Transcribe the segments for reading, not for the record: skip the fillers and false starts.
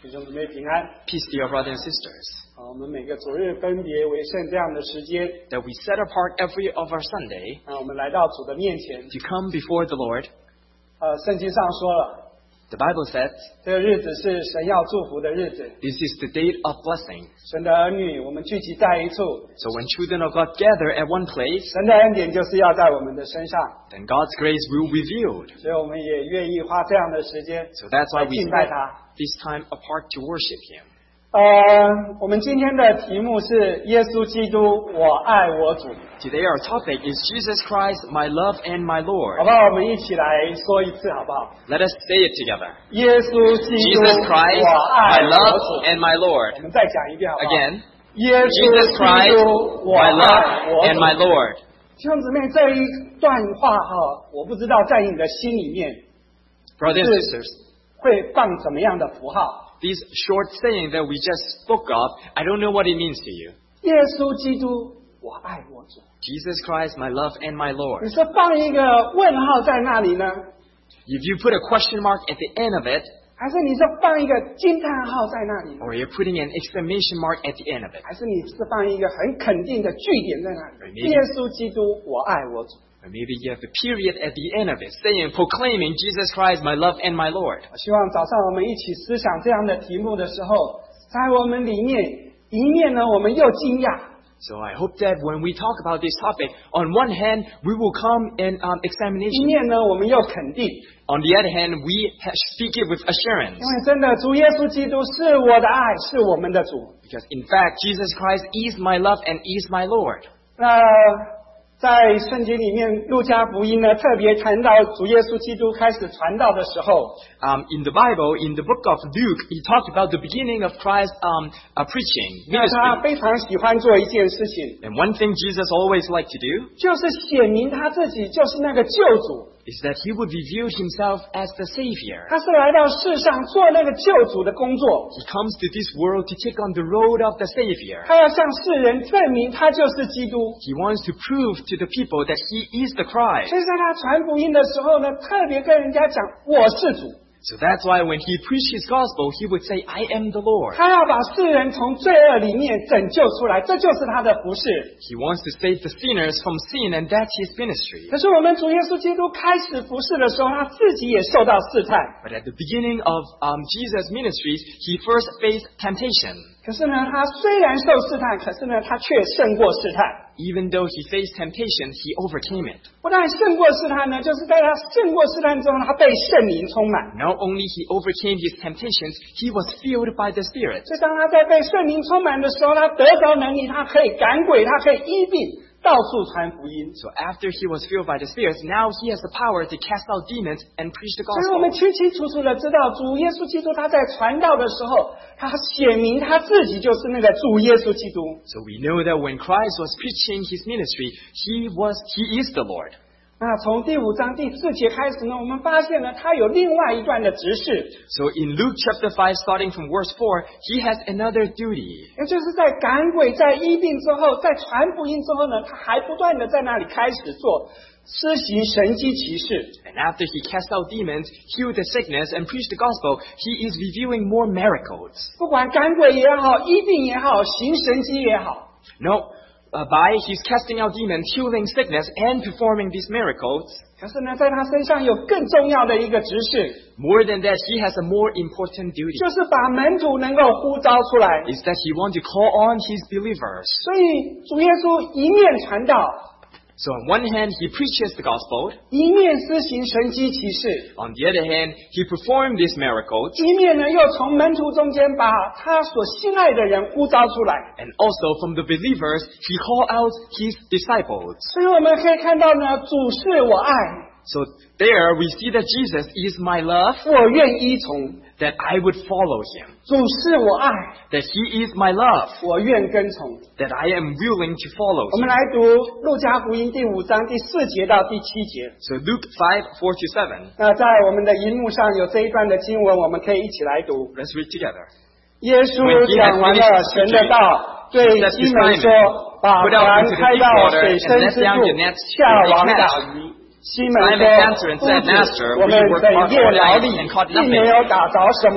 弟兄姊妹平安。 Peace to your brothers and sisters. 我们每个主日分别为圣这样的时间， That we set apart every of our Sunday 我们来到主的面前。 to come before the Lord. 圣经上说了， The Bible says 这个日子是神要祝福的日子。 this is the date of blessing. 神的儿女，我们聚集在一处， So when children of God gather at one place, 神的恩典就是要在我们的身上， then God's grace will be revealed. 所以我们也愿意花这样的时间 So that's why 来 we 敬拜 set 他。 this time apart to worship Him. 我们今天的题目是耶稣基督，我爱我主， Today our topic is Jesus Christ, my love and my 好 Lord. 不好？我们一起来说一次，好不好？ Let us say it together. 耶稣基督， Jesus Christ, 我爱 my 我 love 主。 and my 我 Lord. 们再讲一遍，好不好？ Again, 耶稣 Jesus 基 Christ, 督，我 my 爱 love 我 and 主。 my Lord. 弟兄姊妹，这一段话我不知道在你的心里面 Brothers and sisters, 会放怎么样的符号。 this short saying that we just spoke of, I don't know what it means to you. 耶稣基督，我爱我主。 Jesus Christ, my love and my 你 Lord. 是放一个问号在那里呢， If you put a question mark at the end of it, 还是你是放一个惊叹号在那里呢？ or you're putting an exclamation mark at the end of it, 还是你是放一个很肯定的句点在那里？ Maybe. 耶稣基督，我爱我主。 or maybe you have a period at the end of it, saying, proclaiming Jesus Christ, my love and my Lord. 我希望早上我们一起思想这样的题目的时候，在我们里面一面呢，我们又惊讶。 So I hope that when we talk about this topic, on one hand, we will come in 一 examination. 面呢，我们又肯定， On the other hand, we speak it with assurance. 因为真的主耶稣基督是我的爱，是我们的主。 Because in fact, Jesus Christ is my love and is my Lord. 那在圣经里面，路加福音呢特别谈到主耶稣基督开始传道的时候， In the Bible, in the book of Luke, he talked about the beginning of Christ's preaching, 那他 ministry. 非常喜欢做一件事情， And one thing Jesus always liked to do 就是显明他自己就是那个救主， is that he would reveal himself as the Savior. 他是来到世上做那个救主的工作， He comes to this world to take on the road of the Savior. 他要向世人证明他就是基督。 He wants to prove to the people that he is the Christ. 所以在他传福音的时候呢，特别跟人家讲我是主， So that's why when he preached his gospel, he would say, I am the Lord. 他要把世人从罪恶里面拯救出来，这就是他的服事。 He wants to save the sinners from sin, and that's his ministry. 可是我们主耶稣基督开始服事的时候，他自己也受到试探。 But at the beginning of Jesus' ministries, he first faced temptation. 可是呢，他虽然受试探，可是呢，他却胜过试探。 Even though he faced temptation, he overcame it. 不但胜过试探呢，就是在他胜过试探之后，他被圣灵充满。 Not only he overcame his temptations, he was filled by the Spirit. 所以当他在被圣灵充满的时候，他得着能力，他可以赶鬼，他可以医病，到处传福音。 So after he was filled by the Spirit, now he has the power to cast out demons and preach the 所以我们 gospel. 清清楚楚的知道，主耶稣基督他在传道的时候，他显明他自己就是那个主耶稣基督。 So we know that when Christ was preaching his ministry, he is the Lord. 那从第5章第4节开始呢，我们发现呢，他有另外一段的指示， So in Luke chapter 5, starting from verse 4, he has another duty. 也就是在赶鬼、在医病之后，在传福音之后呢，他还不断的在那里开始做施行神迹奇事。 And after he cast out demons, healed the sickness, and preached the gospel, he is revealing more miracles. 不管赶鬼也好，医病也好，行神迹也好， No, by his casting out demons, healing sickness, and performing these miracles, 可是呢，在他身上有更重要的一个指示， more than that, he has a more important duty. 就是把门徒能够呼召出来。 Is that he wants to call on his believers. 所以主耶稣一面传道， So on one hand, he preaches the gospel. 一面施行神迹奇事， On the other hand, he performed these miracles. 一面呢又从门徒中间把他所心爱的人呼召出来。 And also from the believers, he called out his disciples. 所以我们可以看到呢，主是我爱， So there we see that Jesus is my love, 我愿依从； that I would follow him. 主是我爱， That he is my love, 我愿跟从。 that I am willing to follow 我们 him. 来读路加福音第5章第4节到第7节。 So Luke 5, 4 to 7. 那在我们的荧幕上有这一段的经文，我们可以一起来读。 Let's read together. 耶稣讲完了神的道，对西门说：“把船开到水深之处，下网打鱼。”西门说：“夫子，我们整夜劳力，并没有打着什么，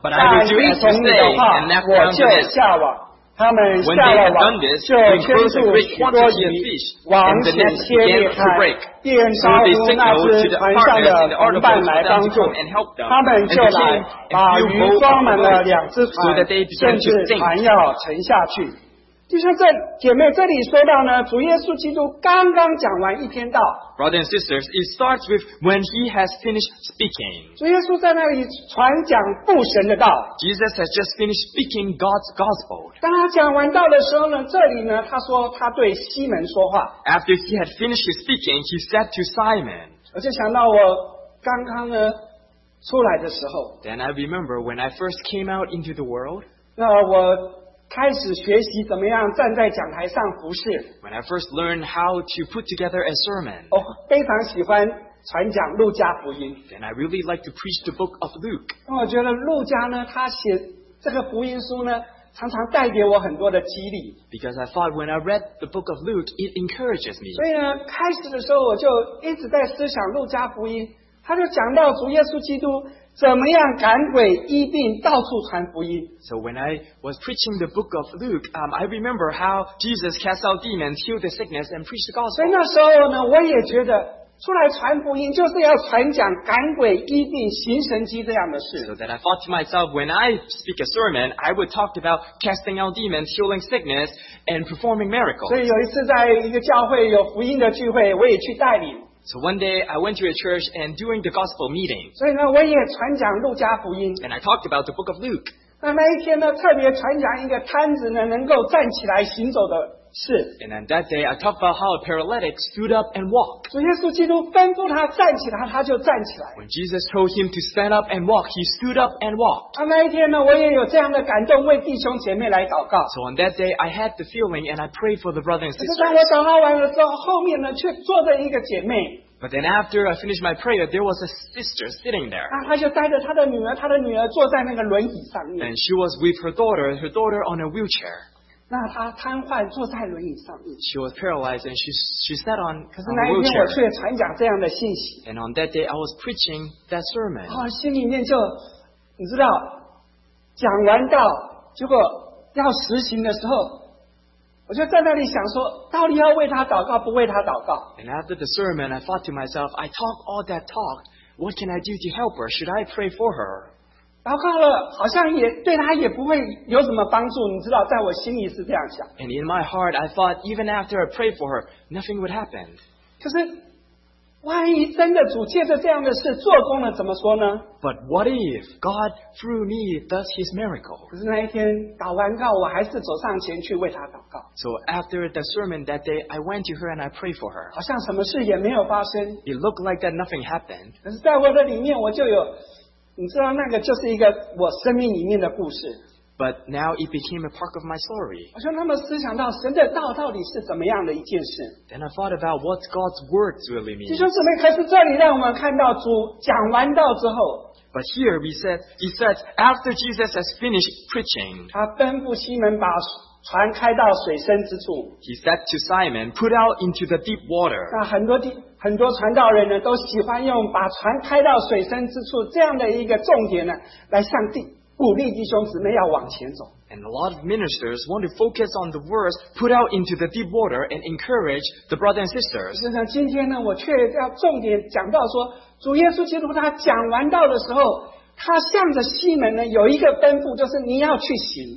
但依从你的话，我就下网。他们下了网，就圈住许多鱼，网险些裂开，便招呼那只船上的同伴来帮助。他们就来，把鱼装满了2只船，甚至船要沉下去。就像姐妹这里说到呢，主耶稣基督刚刚讲完一篇道。 Brothers and sisters, it starts with when he has finished speaking. 主耶稣在那里传讲父神的道。 Jesus has just finished speaking God's gospel. 当他讲完道的时候呢，这里呢，他说他对西门说话。 After he had finished his speaking, he said to Simon. 我就想到我刚刚呢出来的时候。 Then I remember when I first came out into the world. 那我开始学习怎么样站在讲台上服侍。 When I first learned how to put together a sermon. 我非常喜欢传讲路加福音。 Then I really like to preach the book of Luke. 我觉得路加呢，他写这个福音书呢，常常带给我很多的激励。 Because I thought when I read the book of Luke, it encourages me. 所以呢，开始的时候我就一直在思想路加福音，他就讲到主耶稣基督怎么样赶鬼医病，到处传福音。 So when I was preaching the book of Luke, I remember how Jesus cast out demons, healed the sickness, and preached the gospel. 所以那时候呢，我也觉得出来传福音就是要传讲赶鬼医病、行神迹这样的事。 So that I thought to myself, when I speak a sermon, I would talk about casting out demons, healing sickness, and performing miracles. 所以有一次在一个教会有福音的聚会，我也去带领。 So one day I went to a church and during the gospel meeting. 所以呢，我也传讲路加福音。 And I talked about the book of Luke. 那一天呢，特别传讲一个瘫子呢能够站起来行走的事。 And on that day I talked about how a paralytic stood up and walked. 主耶稣基督吩咐他站起来，他就站起来。 When Jesus told him to stand up and walk, he stood up and walked. 那一天呢，我也有这样的感动，为弟兄姐妹来祷告。 So on that day I had the feeling and I prayed for the brothers and 可是当我 sisters. 祷告完了之后，后面呢却坐着一个姐妹。 But then after I finished my prayer, there was a sister sitting there. 她就带着她的女儿，她的女儿坐在那个轮椅上面。 And she was with her daughter on a wheelchair. 那她瘫痪坐在轮椅上面。 She was paralyzed and she sat on 可是 a 那一天我 wheelchair. 却传讲这样的信息。 And on that day I was preaching that sermon. 心里面就你知道，讲完道，结果要实行的时候。我就在那里想说，到底要为他祷告，不为他祷告。 And after the sermon, I thought to myself, I talk all that talk. What can I do to help her? Should I pray for her? 祷告了，好像也对他也不会有什么帮助，你知道，在我心里是这样想。 And in my heart, I thought, even after I prayed for her, nothing would happen. 可是，万一真的主借着这样的事做工了，怎么说呢？ But what if God, through me, does His miracle? 可是那一天祷完告，我还是走上前去为他祷告。 So after the sermon that day, I went to her and I prayed for her. 好像什么事也没有发生。 It looked like that nothing happened. 可是在我的里面，我就有，你知道，那个就是一个我生命里面的故事。 But now it became a part of my story. 我就那么思想到神的道到底是怎么样的一件事。 Then I thought about what God's words really 弟 mean. 兄姊妹，可是这里让我们看到主讲完道之后， But here he said, after Jesus has finished preaching, 他吩咐西门把船开到水深之处。 he said to Simon, put out into the deep water. 那很多传道人呢，都喜欢用把船开到水深之处这样的一个重点呢，来鼓励弟兄姊妹要往前走。 And a lot of ministers want to focus on the words, put out into the deep water and encourage the brothers and sisters. 实际上今天呢，我却要重点讲到说，主耶稣基督他讲完道的时候，他向着西门呢有一个吩咐，就是你要去行。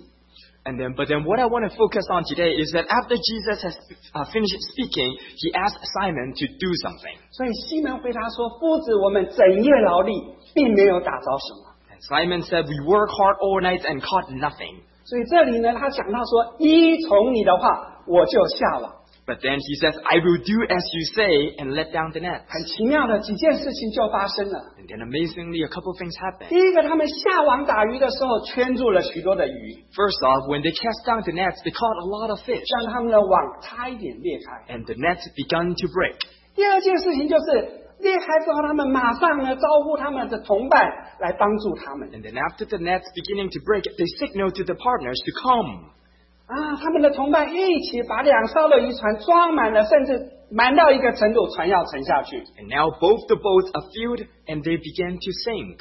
But then what I want to focus on today is that after Jesus has finished speaking, he asked Simon to do something. 所以西门回答说：“夫子，我们整夜劳力，并没有打着什么。” And Simon said, we work hard all night and caught nothing. 所以这里呢，他讲到说：“依从你的话，我就下网。” But then he says, I will do as you say and let down the net. 很奇妙的几件事情就发生了。 And then amazingly, a couple of things 第 happened. 一个，他们下网打鱼的时候，圈住了许多的鱼， First off, when they cast down the nets, they caught a lot of fish. 让他们的网差一点裂开。 And the nets began to break. 第二件事情就是裂开之后，他们马上呢招呼他们的同伴来帮助他们。 And then after the nets beginning to break, they signaled to the partners to come. 他们的同伴一起把2艘的渔船装满了，甚至满到一个程度，船要沉下去。 And now both the boats are filled and they began to sink.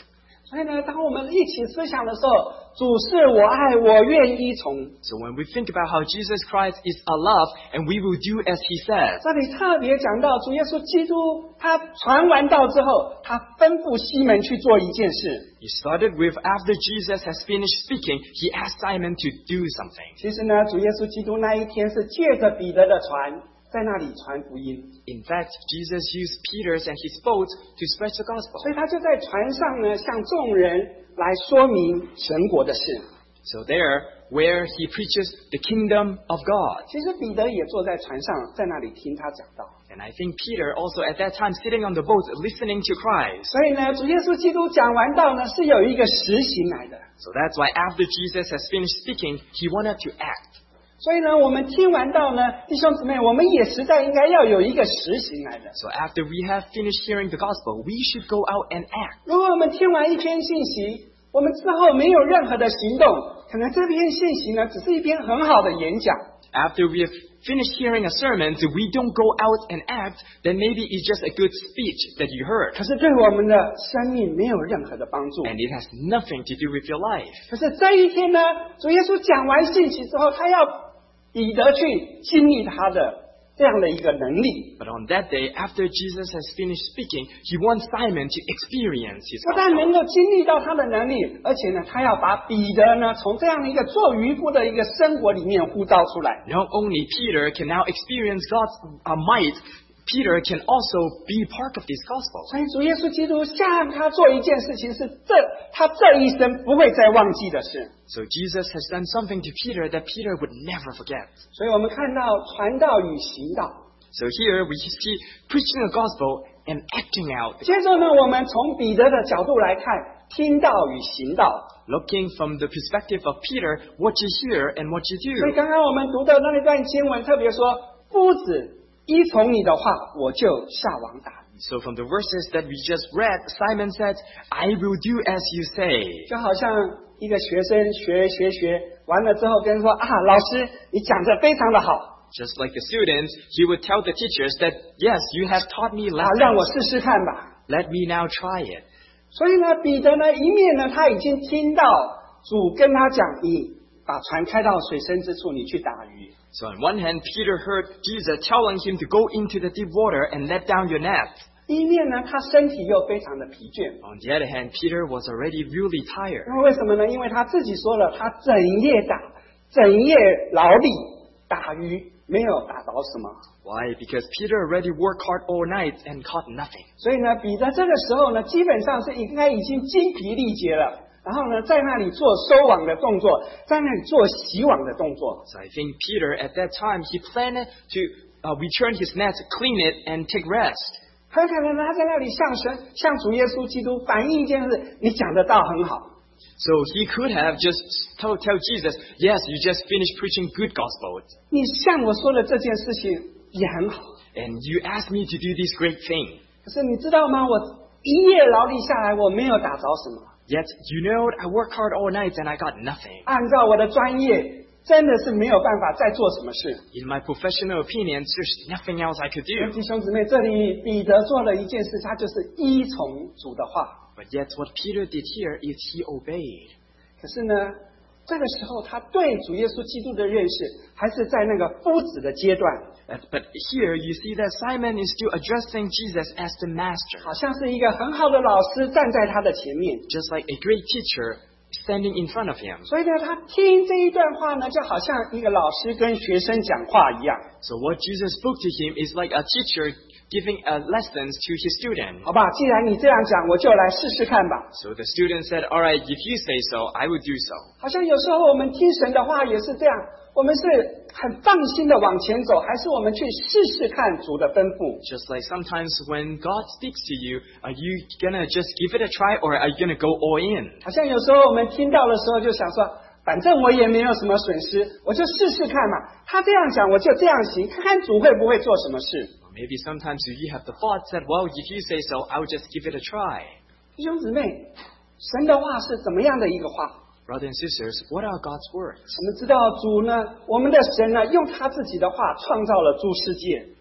所以呢，当我们一起思想的时候，主是我爱，我愿依从。 So when we think about how Jesus Christ is our love, and we will do as He says. 这里特别讲到主耶稣基督，他传完道之后，他吩咐西门去做一件事。 He started with after Jesus has finished speaking, He asked Simon to do something. 其实呢，主耶稣基督那一天是借着彼得的船，在那里传福音。 In fact, Jesus used Peter's and his boat to spread the gospel. 所以他就在船上呢，向众人来说明神国的事。 So there, where he preaches the kingdom of God. 其实彼得也坐在船上，在那里听他讲道。 And I think Peter also at that time sitting on the boat listening to Christ. 所以呢，主耶稣基督讲完道呢，是有一个实行来的。 So that's why after Jesus has finished speaking, he wanted to act. 所以呢，我们听完道呢，弟兄姊妹，我们也实在应该要有一个实行来的。 So after we have finished hearing the gospel, we should go out and act. 如果我们听完一篇信息，我们之后没有任何的行动，可能这篇信息呢，只是一篇很好的演讲。 After we have finished hearing a sermon, so we don't go out and act, then maybe it's just a good speech that you heard. 可是对我们的生命没有任何的帮助。 And it has nothing to do with your life. 可是这一天呢，主耶稣讲完信息之后，他要彼得去经历他的这样的一个能力。 But on that day, after Jesus has finished speaking, he wants Simon to experience his 不但 gospel. 能够经历到他的能力，而且呢，他要把彼得呢，从这样的一个做渔夫的一个生活里面呼召出来。 Not only Peter can now experience God's might, Peter can also be part of this gospel. 所以主耶稣基督向他做一件事情，是他这一生不会再忘记的事。 So Jesus has done something to Peter that Peter would never forget. 所以我们看到传道与行道。 So here we see preaching the gospel and acting out. 接着呢，我们从彼得的角度来看，听道与行道。 Looking from the perspective of Peter, what you hear and what you 所以 do. 刚刚我们读的那一段经文，特别说，夫子依从你的话，我就下网打鱼。 So from the verses that we just read, Simon said, I will do as you say. 就好像一个学生学完了之后，跟人说啊，老师，你讲得非常的好。 Just like the students, he would tell the teachers that, yes, you have taught me 啊，让我 lessons. 试试看吧。 Let me now try it. 所以呢，彼得呢，一面呢，他已经听到主跟他讲，你把船开到水深之处，你去打鱼。 So on one hand, Peter heard Jesus telling him to go into the deep water and let down your net. 一面呢，他身体又非常的疲倦。 On the other hand, Peter was already really tired. 那为什么呢？因为他自己说了，他整夜劳力打鱼，没有打着什么。 Why? Because Peter already worked hard all night and caught nothing. 所以呢，彼得这个时候呢，基本上是应该已经精疲力竭了。然后呢，在那里做收网的动作，在那里做洗网的动作。 So I think Peter at that time, he planned to return his net, clean it, and take rest. 很可能他在那里向主耶稣基督反映一件事：你讲的道很好。 So he could have just tell Jesus, yes, you just finished preaching good gospel. 你向我说的这件事情也很好。 And you asked me to do this great thing. 可是你知道吗？我一夜劳力下来，我没有打着什么。 Yet, you know, I worked hard all night and I got nothing. 按照我的专业，真的是没有办法再做什么事。 In my professional opinion, there's nothing else I could 弟 do. 兄姊妹，这里彼得做了一件事，他就是依从主的话。 But yet, what Peter did here is he obeyed. 可是呢，这个时候他对主耶稣基督的认识，还是在那个夫子的阶段， But here you see that Simon is still addressing Jesus as the master. 好像是一个很好的老师站在他的前面。 Just like a great teacher standing in front of him. 所以呢，他听这一段话呢，就好像一个老师跟学生讲话一样， So what Jesus spoke to him is like a teacher giving lessons to his student. 好吧？既然你这样讲，我就来试试看吧。 So the student said, all right, if you say so, I will do so. 好像有时候我们听神的话也是这样，我们是很放心的往前走，还是我们去试试看主的吩咐？ Just like sometimes when God speaks to you, are you gonna just give it a try or are you gonna go all in? 好像有时候我们听到的时候就想说，反正我也没有什么损失，我就试试看嘛。他这样讲，我就这样行，看看主会不会做什么事。 Or maybe sometimes you have the thought that, well, if you say so, I'll just give it a try. 弟兄姊妹，神的话是怎么样的一个话？ Brothers and sisters, what are God's words? 我们知道主呢，我们的神呢，用他自己的话创造了诸世界。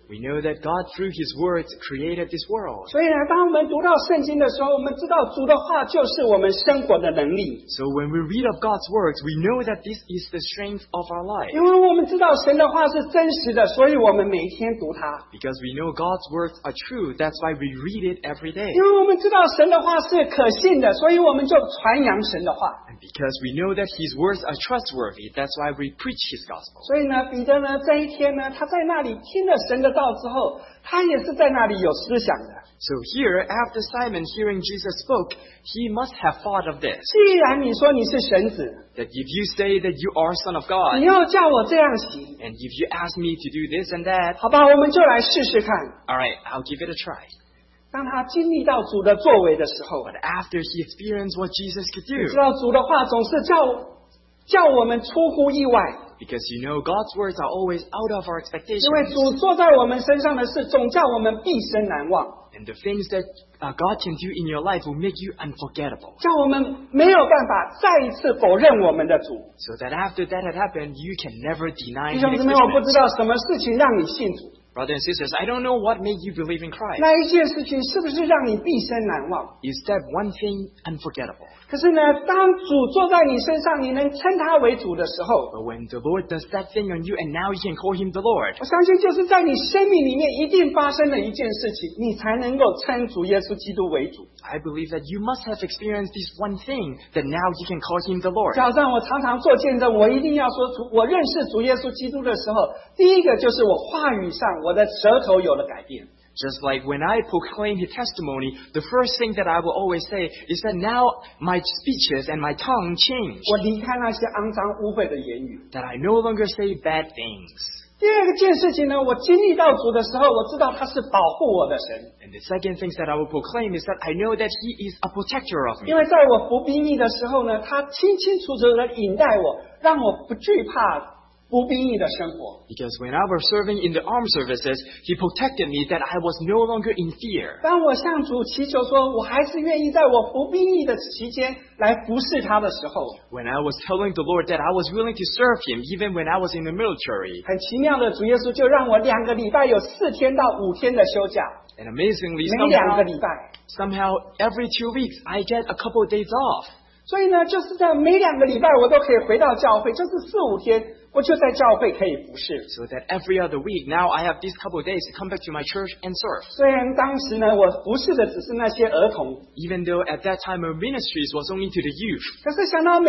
We know that God through His words created this world. 所以呢，当我们读到圣经的时候，我们知道主的话就是我们生活的能力。 So when we read of God's words, we know that this is the strength of our life. 因为我们知道神的话是真实的，所以我们每一天读它。 Because we know God's words are true, that's why we read it every day. 因为我们知道神的话是可信的，所以我们就传扬神的话。 And because we know that His words are trustworthy, that's why we preach His gospel. 所以呢，彼得呢这一天呢，他在那里听了神的道之后，他也是在那里有思想的。 So here, after Simon hearing Jesus spoke, he must have thought of this. 既然你说你是神子， That if you say that you are Son of God, 你又叫我这样行， and if you ask me to do this and that, 好吧，我们就来试试看。 all right, I'll give it a try. 当他经历到主的作为的时候， But after he experienced what Jesus could 你知 do, 道主的话总是叫我们出乎意外， because you know God's words are always out of our 因为 expectations. 主做在我们身上的事，总叫我们毕生难忘， And the things that God can do in your life will make you unforgettable. 叫我们没有办法再一次否认我们的主。 So that after that had happened, you can never deny 弟 His 兄姊妹，我不知 existence. 道什么事情让你信主， Brothers and sisters, I don't know what made you believe in Christ. 那一件事情是不是让你毕生难忘？ Is that one thing unforgettable? 可是呢，当主坐在你身上，你能称他为主的时候， But when the Lord does that thing on you and now you can call Him the Lord, 我相信就是在你生命里面一定发生的一件事情，你才能够称主耶稣基督为主。 I believe that you must have experienced this one thing that now you can call Him the Lord. 就好像我常常做见证，我一定要说主，我认识主耶稣基督的时候，第一个就是我话语上我的舌头有了改变。 Just like when I proclaim His testimony, the first thing that I will always say is that now my speeches and my tongue change. 我离开那些肮脏污秽的言语。 That I no longer say bad things. 第二个件事情呢，我经历到主的时候，我知道他是保护我的神， And the second thing that I will proclaim is that I know that He is a protector of me. 因为在我服兵役的时候呢，他清清楚楚的引带我，让我不惧怕服兵役的生活。 Because when I was serving in the armed services, He protected me that I was no longer in fear. 当我向主祈求说，我还是愿意在我服兵役的期间来服侍他的时候， When I was telling the Lord that I was willing to serve Him even when I was in the military. 很奇妙的，主耶稣就让我2个礼拜有4天到5天的休假， And amazingly, 每2个礼拜。 somehow every 2 weeks I get a couple of days off. 所以呢，就是在每2个礼拜我都可以回到教会，就是4、5天，我就在教会可以服侍。 So that every other week, now I have these couple of days to come back to my church and serve. 虽然当时呢，我服侍的只是那些儿童， Even though at that time our ministries was only to the youth. 可是想到每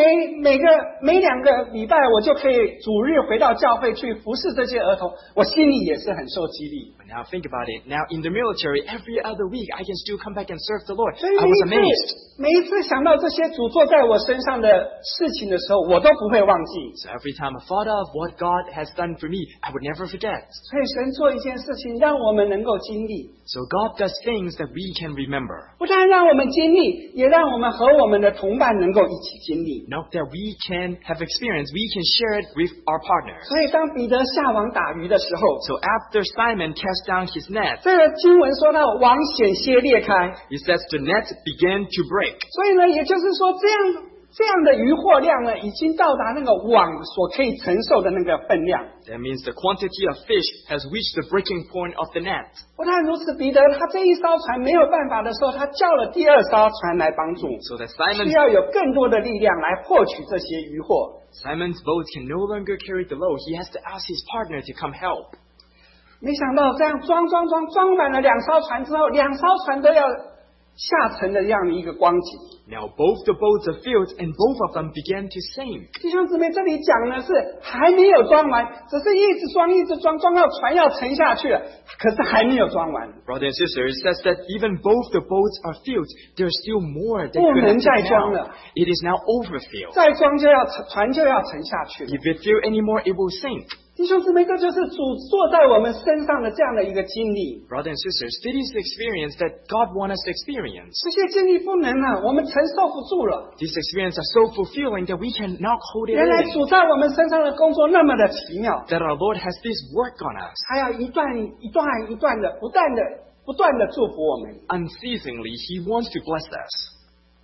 2个礼拜我就可以主日回到教会去服侍这些儿童，我心里也是很受激励。 But now think about it. Now in the military, every other week I can still come back and serve the Lord. 所以 I was amazed. 每一次想到这些主做在我身上的事情的时候，我都不会忘记。 So every time I thought of what God has done for me, I would never forget. 所以神做一件事情，让我们能够经历， So God does things that we can remember. 不但让我们经历，也让我们和我们的同伴能够一起经历。 Not that we can have experience, we can share it with our partners. 所以当彼得下网打鱼的时候， So after Simon cast down his net, 这个经文说到网险些裂开， it says the net began to break. 所以呢，也就是说这样的渔获量呢，已经到达那个网所可以承受的那个分量。 That means the quantity of fish has reached the breaking point of the net. 不但如此，彼得他这一艘船没有办法的时候，他叫了第2艘船来帮助， So that 需要有更多的力量来获取这些渔获。 Simon's boat can no longer carry the load. He has to ask his partner to come help. 没想到这样装满了2艘船之后，2艘船都要下沉的这样的一个光景。 Now both the boats are filled and both of them began to sink. 弟兄姊妹，这里讲的是还没有装完，只是一直装到船要沉下去了，可是还没有装完。 Brothers and sisters, it says that even both the boats are filled. There's still more that 不 could 能 have 再 taken 装 out. 了， It is now overfilled. 再装船就要沉下去了。 If it fill anymore, it will sink. 弟兄姊妹，这就是主坐在我们身上的这样的一个经历。 Brothers and sisters, this is the experience that God wants us to experience. 这些经历不能啊，我们承受不住了。 These experiences are so fulfilling that we cannot hold it 原来 in. 主在我们身上的工作那么的奇妙， That our Lord has this work on us. 他要一段的不断的祝福我们。 Unceasingly, He wants to bless us.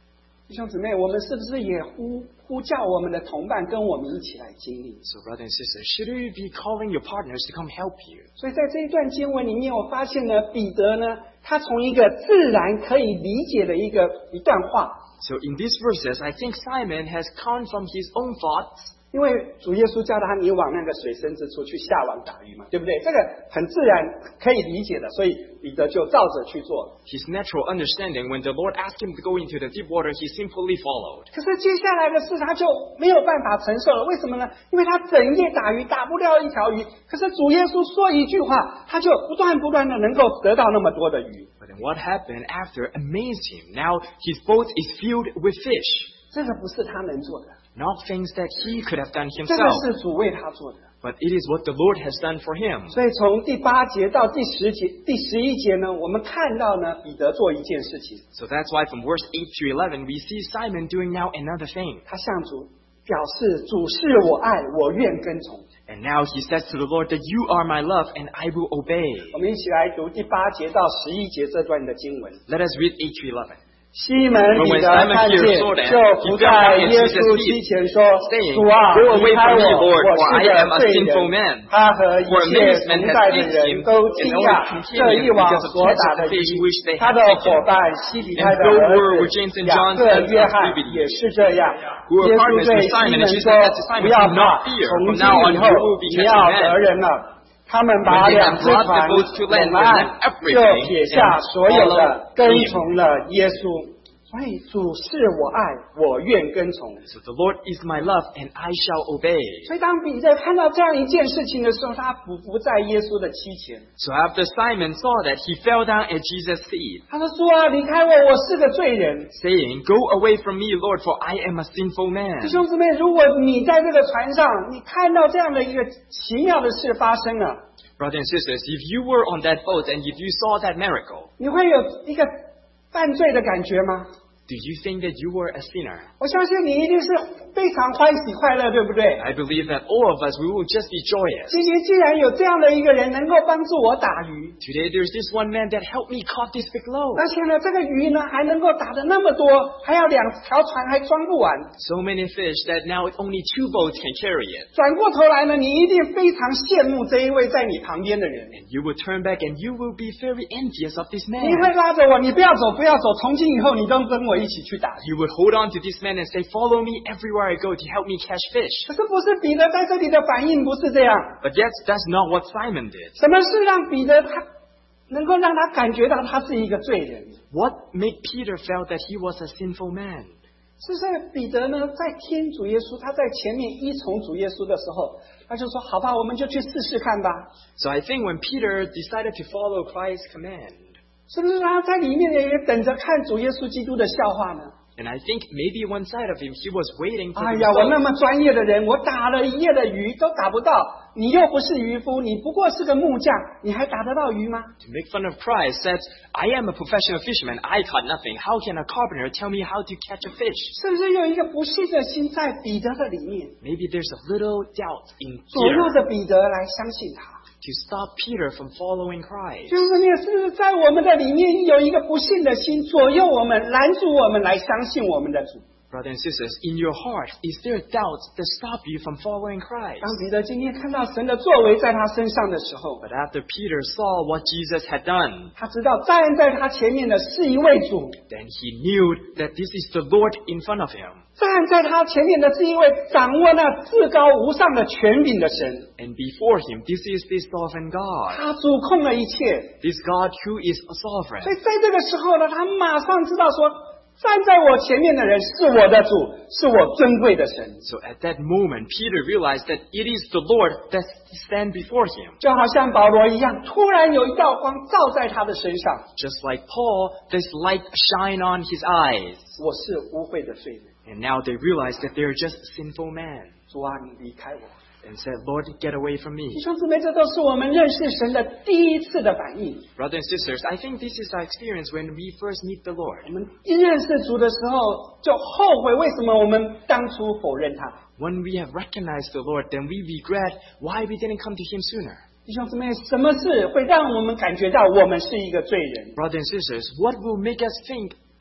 弟兄姊妹，我们是不是也呼叫我们的同伴跟我们一起来经历？ So, brothers and sisters, should you be calling your partners to come help you? 所以在这一段经文里面，我发现呢，彼得呢，他从一个自然可以理解的一段话。 So, in these verses, I think Simon has come from his own thoughts. 因为主耶稣叫他你往那个水深之处去下网打鱼嘛，对不对？这个很自然可以理解的，所以彼得就照着去做。 His natural understanding, when the Lord asked him to go into the deep water, he simply followed. 可是接下来的事他就没有办法承受了，为什么呢？因为他整夜打鱼打不了一条鱼，可是主耶稣说一句话，他就不断的能够得到那么多的鱼。 But then what happened after amazed him. Now his boat is filled with fish. 这个不是他能做的， Not things that he could have done 这个 himself, 是主为他做的。 but it is what the Lord has done for him. 所以从第8节到第10节、第11节呢，我们看到呢，彼得做一件事情， So that's why from verse 8 to 11, we see Simon doing now another thing. 他向主表示主是我爱，我愿跟从。 And now he says to the Lord that you are my love and I will obey. 我们一起来读第8节到11节这段的经文。 Let us read 8 to 11. 西门彼得看见，就伏在耶稣膝前说：“主啊，离开我，我是个罪人。”他和一切同在的人都惊讶这一网所打的鱼。他的伙伴西比太的儿子雅各、约翰也是这样。耶稣对西门说：“不要怕，从今以后你要得人了。” 他们把2只船拢岸，就撇下所有的，跟从了耶稣。所以主是我爱，我愿跟从。 So the Lord is my love and I shall obey. 所以当彼得看到这样一件事情的时候，他俯伏在耶稣的膝前。 So after Simon saw that, he fell down at Jesus' feet, 他说：“主啊，离开我，我是个罪人。” saying, Go away from me, Lord, for I am a sinful man. 弟兄姊妹，如果你在这个船上，你看到这样的一个奇妙的事发生了， Brothers and sisters, if you were on that boat and if you saw that miracle, 你会有一个犯罪的感觉吗？ do you think that you were a sinner? 我相信你一定是非常欢喜快乐，对不对？ I believe that all of us, we will just be joyous. 今天既然有这样的一个人能够帮助我打鱼， Today there's this one man that helped me caught this big load. 而且呢，这个鱼呢还能够打得那么多，还要2条船还装不完。 So many fish that now only 2 boats can carry it. 转过头来呢，你一定非常羡慕这一位在你旁边的人。 And you will turn back and you will be very envious of this 你 man. 会拉着我，你不要走，不要走，从今以后你都跟我一起去打鱼。 You would hold on to this man and say, Follow me everywhere I go to help me catch fish. 可是不是彼得在这里的反应不是这样。 But yet, that's not what Simon did. 什么是让彼得他能够让他感觉到他是一个罪人？ What made Peter felt that he was a sinful man? 是在彼得呢，在听主耶稣，他在前面依从主耶稣的时候，他就说：“好吧，我们就去试试看吧。” So I think when Peter decided to follow Christ's command, 是不是他在里面也等着看主耶稣基督的笑话呢？ and I think maybe one side of him, he was waiting for 哎呀，我 himself. 那么专业的人，我打了一夜的鱼都打不到，你又不是渔夫，你不过是个木匠，你还打得到鱼吗？ To make fun of Christ, said, I am a professional fisherman, I caught nothing. How can a carpenter tell me how to catch a fish? 是不是有一个不信的心在彼得的里面， Maybe there's a little doubt in 左右 Peter 着彼得来相信他？ to stop Peter from following Christ. 就是你是不是在我们的里面有一个不信的心，左右我们，拦住我们来相信我们的主？ Brothers and sisters, in your heart, is there doubts that stop you from following Christ? 当彼得今天看到神的作为在他身上的时候， But after Peter saw what Jesus had done, 他知道站在他前面的是一位主， then he knew that this is the Lord in front of him. 站在他前面的是一位掌握那至高无上的权柄的神， And before him, this is the sovereign God. 他主控了一切。 This God who is sovereign. 所以在这个时候呢，他马上知道说，站在我前面的人是我的主，是我尊贵的神。 So at that moment, Peter realized that it is the Lord that stands before him. 就好像保罗一样，突然有一道光照在他的身上。 Just like Paul, this light shine on his eyes. 我是污秽的罪人， And now they realize that they're just sinful men. 主啊，你离开我。 And said, Lord, get away from 弟 me. 兄姊妹，这都是我们认识神的第一次的反应。 Brothers and sisters, I think this is our experience when we first meet the 我 Lord. 们一认识主的时候，就后悔为什么我们当初否认他。 When we have recognized the Lord, then we regret why we didn't come to Him sooner. 弟兄姊妹，什么事会让我们感觉到我们是一个罪人？ Brothers and sisters, what will make us think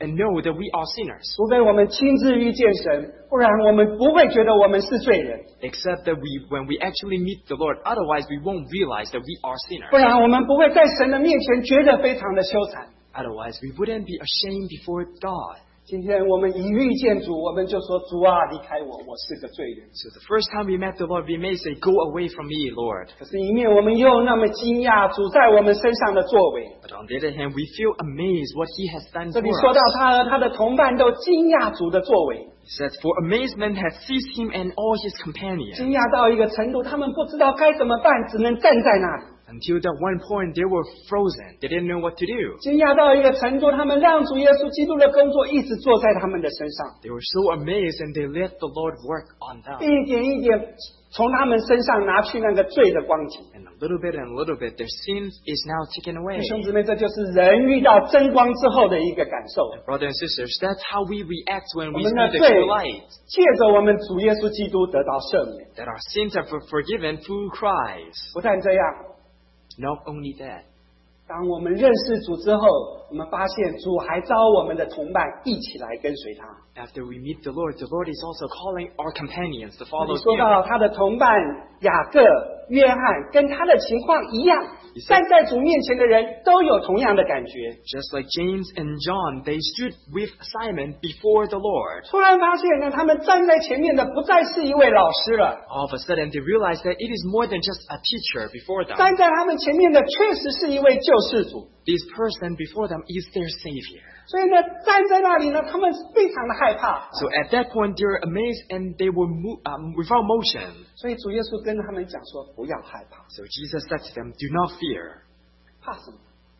and know that we are sinners. 除非我们亲自遇见神，不然我们不会觉得我们是罪人。 Except that when we actually meet the Lord, otherwise we won't realize that we are sinners. 不然我们不会在神的面前觉得非常的羞惭。 Otherwise we wouldn't be ashamed before God. 今天我们一遇见主，我们就说主啊，离开我，我是个罪人。 So the first time we met the Lord, we may say, "Go away from me, Lord." 可是，一面我们又那么惊讶主在我们身上的作为。 But on the other hand, we feel amazed what He has done 这 for 里说到 us. 他和他的同伴都惊讶主的作为， He says, "For amazement had seized him and all his companions." 惊讶到一个程度，他们不知道该怎么办，只能站在那里。 Until that one point, they were frozen. They didn't know what to do. 惊讶到一个程度，他们让主耶稣基督的工作一直做在他们的身上， They were so amazed, and they let the Lord work on them. 一点一点从他们身上拿去那个罪的光景。 And a little bit, their sin is now taken away. 弟兄姊妹，这就是人遇到真光之后的一个感受。 Brothers and sisters, that's how we react when 我 we 们 see 的 the 罪 true light. 借着我们主耶稣基督得到赦免。 That our sins are forgiven through Christ. 不但这样， Not only that, 当我们认识主之后，我们发现主还召我们的同伴一起来跟随他。 after we meet the Lord is also calling our companions to 这 follow 里说 Him. 到他的同伴雅各、约翰，跟他的情况一样，站在主面前的人都有同样的感觉。 Just like James and John, they stood with Simon before the Lord. 突然发现呢，他们站在前面的不再是一位老师了， All of a sudden, they realized that it is more than just a teacher before them. 站在他们前面的确实是一位救世主。 This person before them is their Savior. 所以呢，站在那里呢，他们非常的害怕。 So at that point, they were amazed and they were without motion. 所以主耶稣跟他们讲说：“不要害怕， So Jesus said to them, "Do not fear." 怕什么？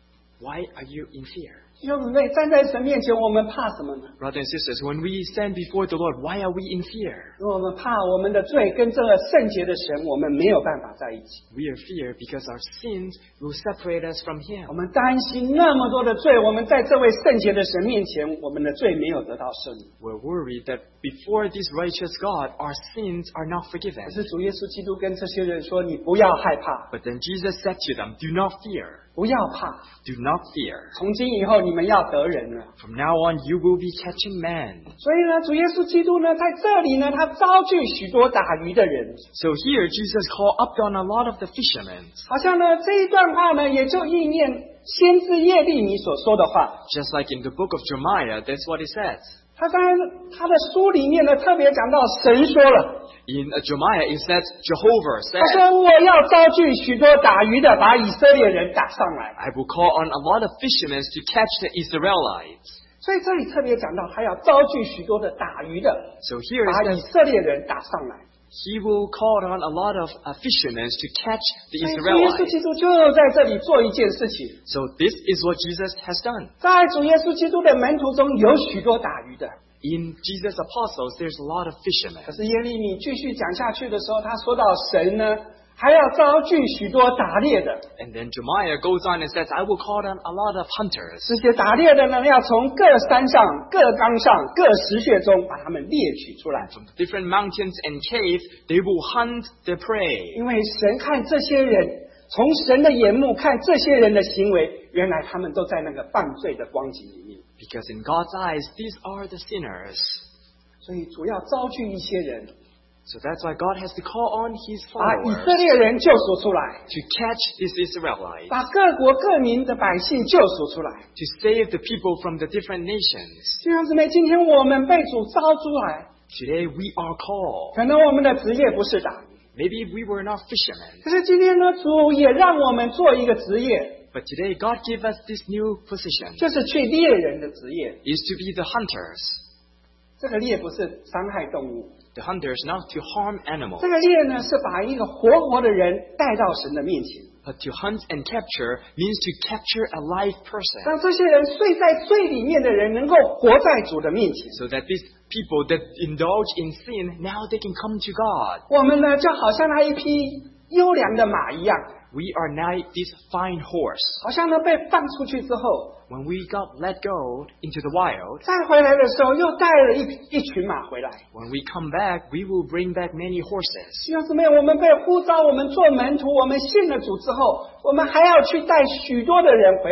Why are you in fear? 弟兄姊妹，站在神面前，我们怕什么呢？ Brothers and sisters, when we stand before the Lord, why are we in fear? 因为我们怕我们的罪跟这个圣洁的神，我们没有办法在一起。 We are fear because our sins will separate us from 我 Him. 们担心那么多的罪，我们在这位圣洁的神面前，我们的罪没有得到赦免。 We're worried that before this righteous God, our sins are not 可 forgiven. 是主耶稣基督跟这些人说：“你不要害怕， But then Jesus said to them, "Do not fear. 不要怕， Do not fear. 从今以后你们要得人了。” From now on, you will be catching men." 所以呢，主耶稣基督呢，在这里呢，他招聚许多打鱼的人， So here, Jesus called up on a lot of the fishermen. 好像呢这一段话呢，也就应验先知耶利米所说的话。 Just like in the book of Jeremiah, that's what it says. 他在他的书里面呢，特别讲到神说了， In Jeremiah, it says, Jehovah 他 said, 说我要招聚许多打鱼的，把以色列人打上来。 "I will call on a lot of fishermen to catch the Israelites." 所以这里特别讲到，他要招聚许多的打鱼的， So here it 把以 says, 色列人打上来。 He will call on a lot of fishermen to catch the 所以主耶稣 Israelites. 基督就在这里做一件事情， So this is what Jesus has done. 在主耶稣基督的门徒中有许多打鱼的。 In Jesus' apostles, there's a lot of fishermen. 可是耶利米继续讲下去的时候，他说到神呢，还要招聚许多打猎的。 And then Jeremiah goes on and says, I will call on a lot of hunters. 这些打猎的呢，要从各山上、各冈上、各石穴中把他们猎取出来。 From the different mountains and caves, they will hunt the prey. 因为神看这些人，从神的眼目看这些人的行为，原来他们都在那个犯罪的光景里面。 Because in God's eyes, these are the sinners. 所以主要招聚一些人， So that's why God has to call on His 把以 followers 色列人救赎出来， to catch these Israelites, 把各国各民的百姓救赎出来。 to save the people from the different nations. 弟兄姊妹，今天我们被主招出来， Today we are called. 可能我们的职业不是打鱼， Maybe we were not fishermen, 可是今天呢，主也让我们做一个职业， but today God gave us this new position, 就是去猎人的职业。 is to be the hunters. 这个猎不是伤害动物， The hunters not to harm animals, 这个猎呢是把一个活的人带到神的面前， but to hunt and capture means to capture a live person, 让这些人睡在罪里面的人能够活在主的面前。 so that these people that indulge in sin, now they can come to God. 我们呢就好像那一匹优良的马一样， We are now this fine horse. 好像呢被放出去之后， When we got let go into the wild, 再回来的时候又带了一群马回来。 when we come back, we will bring back many horses. 弟兄姊妹，我们被呼召，我们做门徒，我们信了主之后，我们还要去带许多的人回来。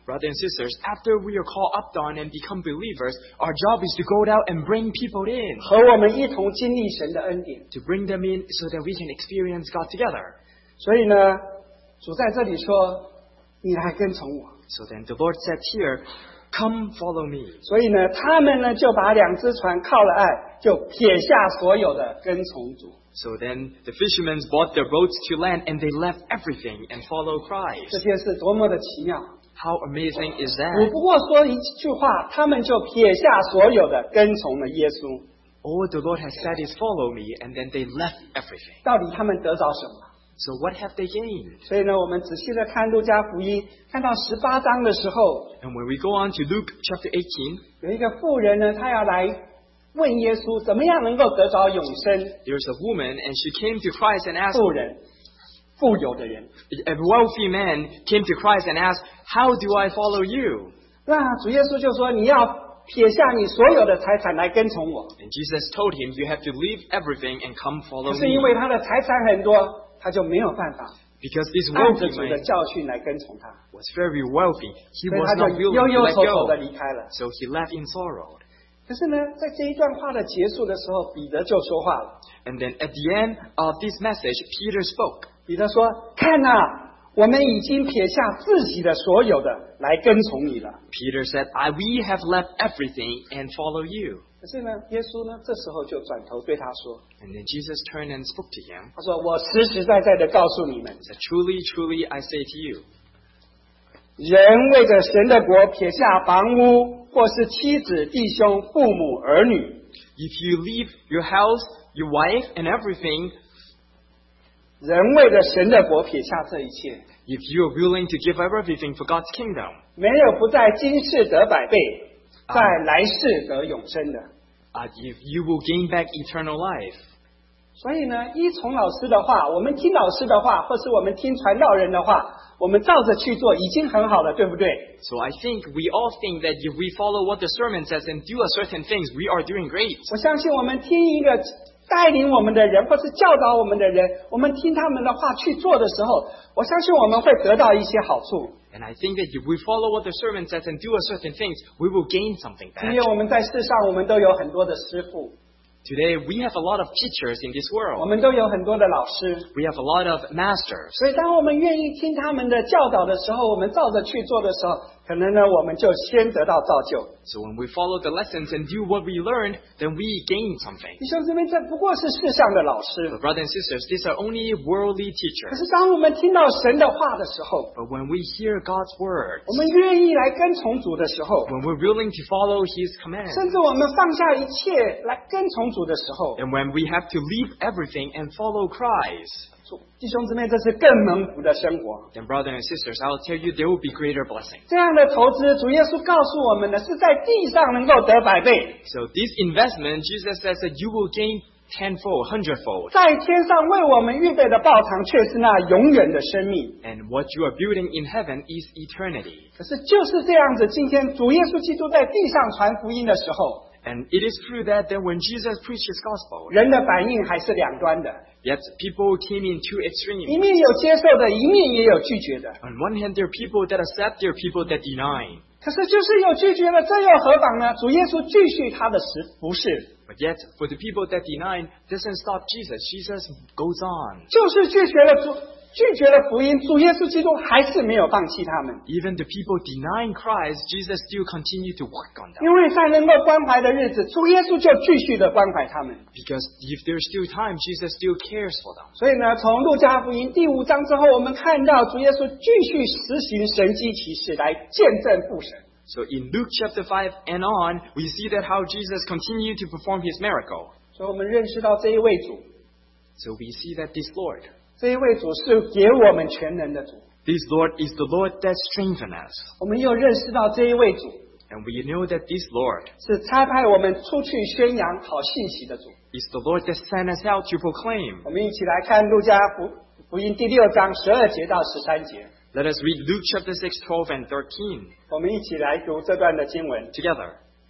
Brothers and sisters, after we are called up done and become believers, our job is to go out and bring people in. 和我们一同经历神的恩典。 To bring them in so that we can experience God together. 所以呢，主在这里说，你来跟从我。 So then the Lord said here, come follow me. 所以呢，他们呢就把两只船靠了岸，就撇下所有的跟从主。 So then the fishermen brought their boats to land and they left everything and followed Christ. 这件事多么的奇妙！ How amazing is 我 that? 不过说一句话，他们就撇下所有的跟从了耶稣。 All the Lord has said is follow me, and then they left everything. 到底他们得着什么？ So what have they gained? 所以呢，我们仔细的看路加福音，看到18章的时候， And when we go on to Luke chapter 18, 有一个妇人呢，她要来问耶稣，怎么样能够得着永生？ there's a woman and she came to Christ and asked, 妇人，富有的人。 a wealthy man came to Christ and asked, how do I follow you? 那主耶稣就说，你要撇下你所有的财产来跟从我。 And Jesus told him, you have to leave everything and come follow 可是因为 me. 他的财产很多，他就没有办法 Because this 按着 wealthy 主的 man 教训来跟从他， was very wealthy. He 所以 was 他 not 就 willing 忧 to 忧 let 愁愁的 go. 离开了。 So he left in sorrow. 可是呢，在这一段话的结束的时候，彼得就说话了。 And then at the end of this message, Peter spoke. 彼得说：“看呐、我们已经撇下自己的所有的来跟从你了。 Peter said, we have left everything and follow you. ” 可是呢，耶稣呢，这时候就转头对他说 And then Jesus turned and spoke to him.：“ 他说，我实实在在的告诉你们， He said, truly, truly, I say to you, 人为着神的国撇下房屋，或是妻子、弟兄、父母、儿女， if you leave your house, your wife, and everything, 人为着神的国撇下这一切， if you are willing to give up everything for God's kingdom, 没有不在今世得百倍，在来世得永生的。” if you will gain back eternal life. 所以呢，依从老师的话，我们听老师的话，或是我们听传道人的话，我们照着去做，已经很好了，对不对？ So I think we all think that if we follow what the sermon says and do a certain things, we are doing great. 我相信我们听一个带领我们的人，或是教导我们的人，我们听他们的话去做的时候，我相信我们会得到一些好处。 And I think that if we follow what the sermon says and do a certain things, we will gain something 因 back. 为我们在世上，我们都有很多的师傅， Today, we have a lot of teachers in this 我 world. 们都有很多的老师。 We have a lot of masters. 所以，当我们愿意听他们的教导的时候，我们照着去做的时候，可能呢，我们就先得到造就。 So when we follow the lessons and do what we learned, then we gain something. 弟兄姊妹，这不过是世上的老师。 But brothers and sisters, these are only worldly 可 teachers. 是，当我们听到神的话的时候， But when we hear God's words, 我们愿意来跟从主的时候， when we're willing to follow His commands, 甚至我们放下一切来跟从主的时候， and when we have to leave everything and follow Christ, 弟兄姊妹，这是更蒙福的生活。 then brothers and sisters, I'll tell you there will be greater blessings. 这样的投资，主耶稣告诉我们的是在地上能够得百倍， So this investment, Jesus says that you will gain tenfold, hundredfold. 在天上为我们预备的报偿却是那永远的生命。 And what you are building in heaven is eternity. 可是就是这样子，今天主耶稣基督在地上传福音的时候， And it is true that when Jesus preached His gospel, 人的反应还是两端的， yet people came in two 一 extremes. 面有接受的，一面也有拒绝的。 On one hand, there are people that accept, there are people that deny. 可是就是有拒绝了，这又何妨呢？主耶稣继续他的服事， But yet, for the people that deny, doesn't stop Jesus. Jesus goes on. 就是拒绝了福音，主耶稣基督还是没有放弃他们。 Even the people denying Christ, Jesus still continued to work on them. 因为在能够关怀的日子，主耶稣就继续的关怀他们。 Because if there's still time, Jesus still cares for them. 所以呢，从路加福音第5章之后，我们看到主耶稣继续实行神迹奇事来见证父神。 So in Luke chapter 5 and on, we see that how Jesus continued to perform His miracle. 所以我们认识到这一位主， So we see that this Lord, 这一位主是给我们全能的主。 this Lord is the Lord that strengthens us. 我们又认识到这一位主 And we know that this Lord 是差派我们出去宣扬好信息的主。 is the Lord that sent us out to proclaim. 我们一起来看路加福音第6章12节到13节， Let us read Luke chapter 6, 12 and 13 我们一起来读这段的经文。 together.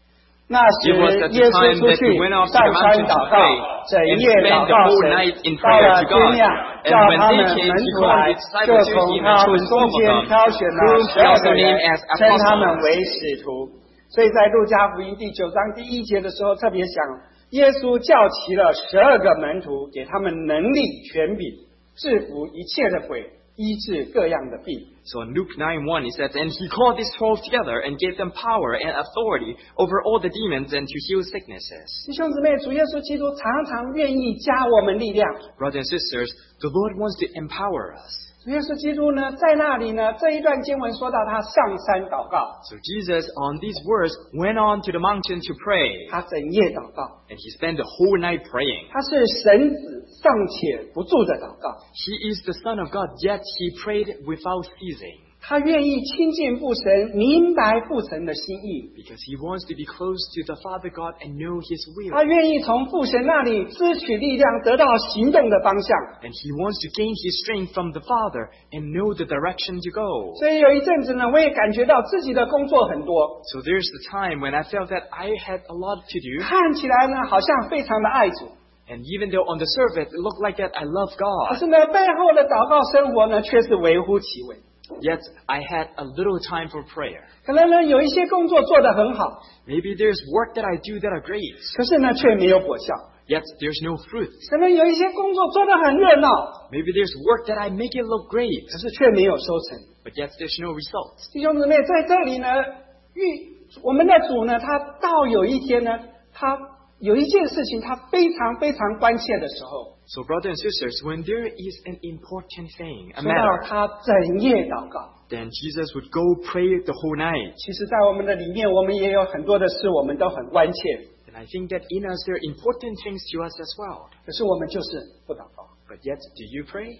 那时耶稣出去上山祷告，整夜祷告神，到了天亮，叫他们门徒来，就从他们中间挑选了12个人，称他们为使徒。所以在路加福音第9章第1节的时候特别讲，耶稣叫齐了12个门徒，给他们能力权柄，制服一切的鬼，医治各样的病。 So in Luke 9:1 he says, and he called these 12 together and gave them power and authority over all the demons and to heal sicknesses. 弟兄姊妹，主耶稣基督常常愿意加我们力量。 Brothers and sisters, the Lord wants to empower us. 主耶稣基督呢，在那里呢，这一段经文说到他上山祷告。 So Jesus, on these words, went on to the mountain to pray. 他整夜祷告。 And he spent the whole night praying. 他是神子尚且不住的祷告。 He is the Son of God, yet he prayed without ceasing. 他愿意亲近父神，明白父神的心意。 Because he wants to be close to the Father God and know His will. 他愿意从父神那里支取力量，得到行动的方向。 And he wants to gain his strength from the Father and know the direction to go. 所以有一阵子呢，我也感觉到自己的工作很多。 So there's the time when I felt that I had a lot to do. 看起来呢，好像非常的爱主。 And even though on the surface it looked like that I love 可 God. 是呢，背后的祷告生活呢，却是微乎其微。 Yet I had a little time for prayer. 可能呢，有一些工作做得很好， Maybe there's work that I do that are great. 可是呢，却没有果效。 Yet there's no fruit. 可能有一些工作做得很热闹， Maybe there's work that I make it look great. 可是却没有收成。 But yet there's no result. 弟兄姊妹，在这里呢，我们的主呢，他到有一天呢，他有一件事情，他非常非常关切的时候。 So brothers and sisters, when there is an important thing, a 说到 matter, 他整夜祷告。 then Jesus would go pray the whole night. 其实，在我们的里面，我们也有很多的事，我们都很关切， And I think that in us there are important things to us as well. 可是我们就是不祷告。 But yet, do you pray?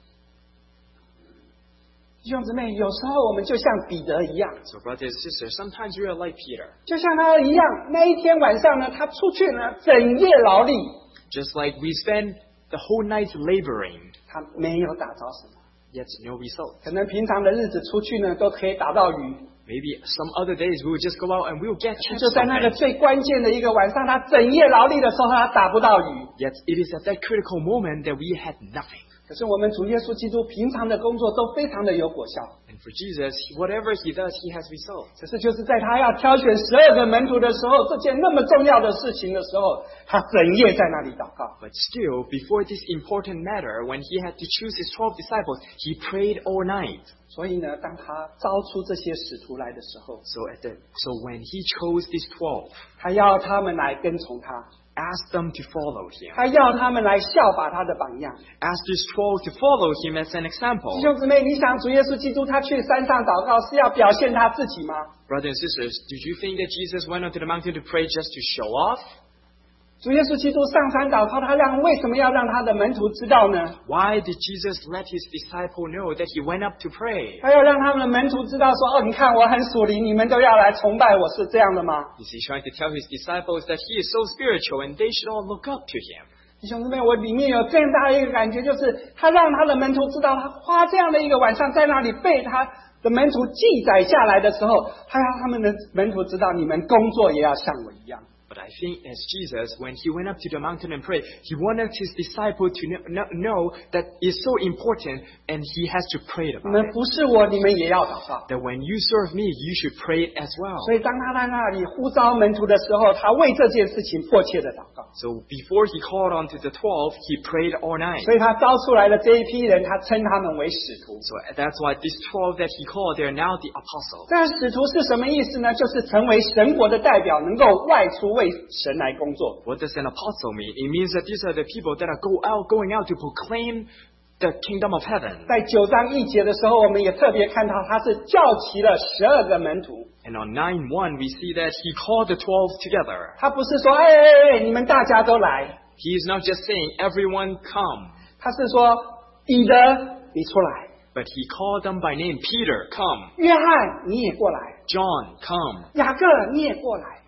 弟兄姊妹，有时候我们就像彼得一样， So brothers and sisters, sometimes we are like Peter. 就像他一样，那一天晚上呢，他出去呢，整夜劳力， Just like we spend the whole night laboring, 他没有打着什么。 yet no result. 可能平常的日子出去呢，都可以打到鱼， Maybe some other days we will just go out and we will get 就在那个 something. 最关键的一个晚上，他整夜劳力的时候，他打不到鱼。 Yet it is at that critical moment that we had nothing. 可是我们主耶稣基督平常的工作都非常的有果效， And for Jesus, whatever he does, he has results. 可是就是在他要挑选12个门徒的时候，这件那么重要的事情的时候，他整夜在那里祷告。 But still, before this important matter, when he had to choose his 12 disciples, he prayed all night. 所以呢，当他招出这些使徒来的时候， So when he chose these 12, 他要他们来跟从他， asked them to follow him. 他要他们来效法他的榜样。 Asked these 12 to follow him as an example. 弟兄姊妹，你想主耶稣基督他去山上祷告是要表现他自己吗？ Brothers and sisters, did you think that Jesus went onto the mountain to pray just to show off? 主耶稣基督上山祷告，他为什么要让他的门徒知道呢？ Why did Jesus let his disciple know that he went up to pray? 他要让他们的门徒知道说，哦，你看我很属灵，你们都要来崇拜我，是这样的吗？ Is he trying to tell his disciples that he is so spiritual and they should all look up to him? 弟兄姊妹，我里面有更大的一个感觉，就是他让他的门徒知道，他花这样的一个晚上在那里被他的门徒记载下来的时候，他要他们的门徒知道，你们工作也要像我一样。 But I think as Jesus, when he went up to the mountain and prayed, he wanted his disciple to know that it's so important and he has to pray 你 about 们 it. 服侍我，你们也要祷告。 That when you serve me, you should pray it as well. 所以当他在那里呼召门徒的时候，他为这件事情迫切的祷告。 So before he called on to the 12, he prayed all night. 所以他招出来的这一批人，他称他们为使徒。 So that's why these 12 that he called, they're now the apostles. 但使徒是什么意思呢？就是成为神国的代表，能够外出为神来工作。 What does an apostle mean? It means that these are the people that are going out to proclaim the kingdom of heaven. 在9章1节的时候，我们也特别看到他是叫齐了12个门徒。 And on 9:1, we see that he called the 12 together. 他不是说哎，你们大家都来， He is not just saying, everyone come. 他是说彼得你出来， But he called them by name. Peter, come. 约翰你也过来， John, come. 雅各你也过来。